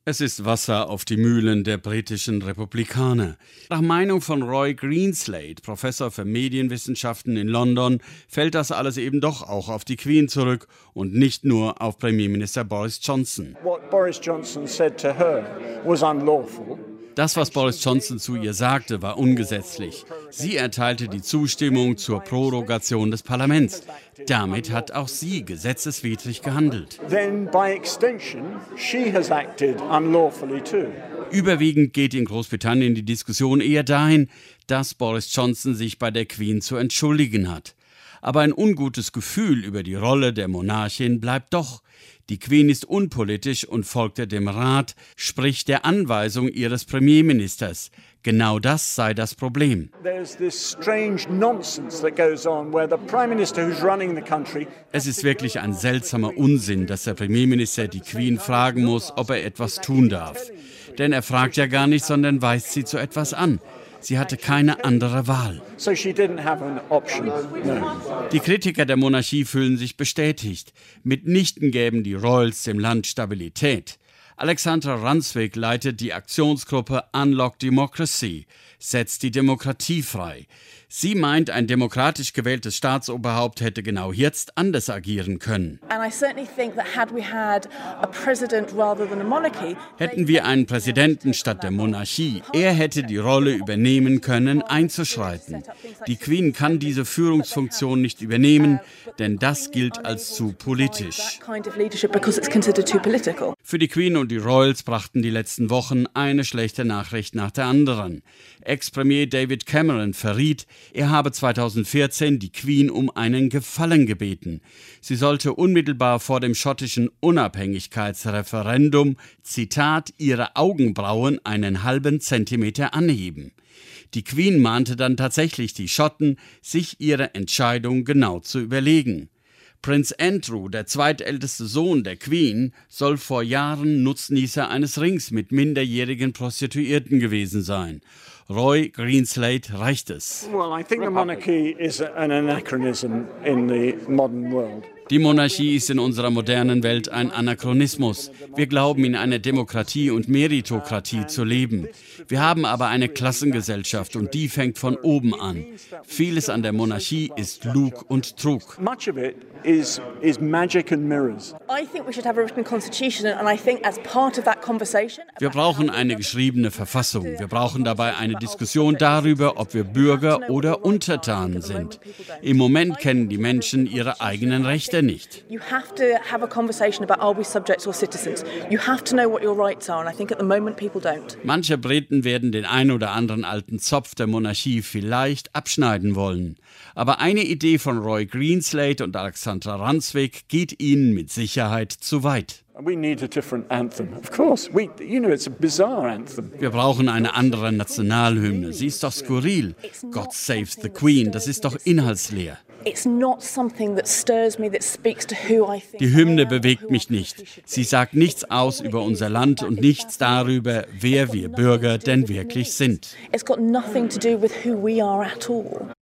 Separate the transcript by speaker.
Speaker 1: Es ist Wasser auf die Mühlen der britischen Republikaner. Nach Meinung von Roy Greenslade, Professor für Medienwissenschaften in London, fällt das alles eben doch auch auf die Queen zurück und nicht nur auf Premierminister Boris Johnson.
Speaker 2: What Boris Johnson said to her was unlawful.
Speaker 1: Das, was Boris Johnson zu ihr sagte, war ungesetzlich. Sie erteilte die Zustimmung zur Prorogation des Parlaments. Damit hat auch sie gesetzeswidrig gehandelt.
Speaker 2: Then by extension, she has acted unlawfully too.
Speaker 1: Überwiegend geht in Großbritannien die Diskussion eher dahin, dass Boris Johnson sich bei der Queen zu entschuldigen hat. Aber ein ungutes Gefühl über die Rolle der Monarchin bleibt doch. Die Queen ist unpolitisch und folgte dem Rat, sprich der Anweisung ihres Premierministers. Genau das sei das Problem. Es ist wirklich ein seltsamer Unsinn, dass der Premierminister die Queen fragen muss, ob er etwas tun darf. Denn er fragt ja gar nicht, sondern weist sie zu etwas an. Sie hatte keine andere Wahl. Die Kritiker der Monarchie fühlen sich bestätigt. Mitnichten gäben die Royals dem Land Stabilität. Alexandra Ranswick leitet die Aktionsgruppe Unlock Democracy, setzt die Demokratie frei. Sie meint, ein demokratisch gewähltes Staatsoberhaupt hätte genau jetzt anders agieren können. Hätten wir einen Präsidenten statt der Monarchie, er hätte die Rolle übernehmen können, einzuschreiten. Die Queen kann diese Führungsfunktion nicht übernehmen, denn das gilt als zu politisch. Für die Queen und die Royals brachten die letzten Wochen eine schlechte Nachricht nach der anderen. Ex-Premier David Cameron verriet, er habe 2014 die Queen um einen Gefallen gebeten. Sie sollte unmittelbar vor dem schottischen Unabhängigkeitsreferendum, Zitat, ihre Augenbrauen einen halben Zentimeter anheben. Die Queen mahnte dann tatsächlich die Schotten, sich ihre Entscheidung genau zu überlegen. Prinz Andrew, der zweitälteste Sohn der Queen, soll vor Jahren Nutznießer eines Rings mit minderjährigen Prostituierten gewesen sein. Roy Greenslade reicht es. Die Monarchie ist in unserer modernen Welt ein Anachronismus. Wir glauben, in einer Demokratie und Meritokratie zu leben. Wir haben aber eine Klassengesellschaft und die fängt von oben an. Vieles an der Monarchie ist Lug und Trug. Wir brauchen eine geschriebene Verfassung. Wir brauchen dabei eine Diskussion darüber, ob wir Bürger oder Untertanen sind. Im Moment kennen die Menschen ihre eigenen Rechte nicht. Manche Briten werden den ein oder anderen alten Zopf der Monarchie vielleicht abschneiden wollen. Aber eine Idee von Roy Greenslade und Alexandra Ranswick geht ihnen mit Sicherheit zu weit. Wir brauchen eine andere Nationalhymne. Sie ist doch skurril. God Save the Queen, das ist doch inhaltsleer. Die Hymne bewegt mich nicht. Sie sagt nichts aus über unser Land und nichts darüber, wer wir Bürger denn wirklich sind.